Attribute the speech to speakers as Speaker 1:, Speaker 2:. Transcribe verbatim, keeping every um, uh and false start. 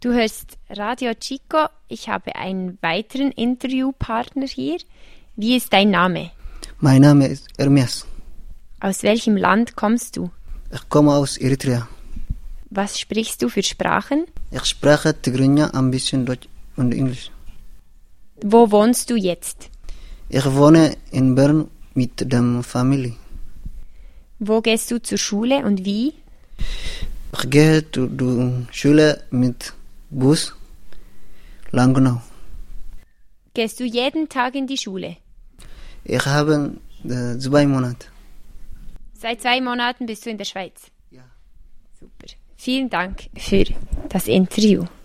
Speaker 1: Du hörst Radio Chico. Ich habe einen weiteren Interviewpartner hier. Wie ist dein Name?
Speaker 2: Mein Name ist Ermias.
Speaker 1: Aus welchem Land kommst du?
Speaker 2: Ich komme aus Eritrea.
Speaker 1: Was sprichst du für Sprachen?
Speaker 2: Ich spreche Tigrinya, ein bisschen Deutsch und Englisch.
Speaker 1: Wo wohnst du jetzt?
Speaker 2: Ich wohne in Bern mit der Familie.
Speaker 1: Wo gehst du zur Schule und wie?
Speaker 2: Ich gehe zur Schule mit Bus Langnau.
Speaker 1: Gehst du jeden Tag in die Schule?
Speaker 2: Ich habe äh, zwei Monate.
Speaker 1: Seit zwei Monaten bist du in der Schweiz?
Speaker 2: Ja.
Speaker 1: Super. Vielen Dank für das Interview.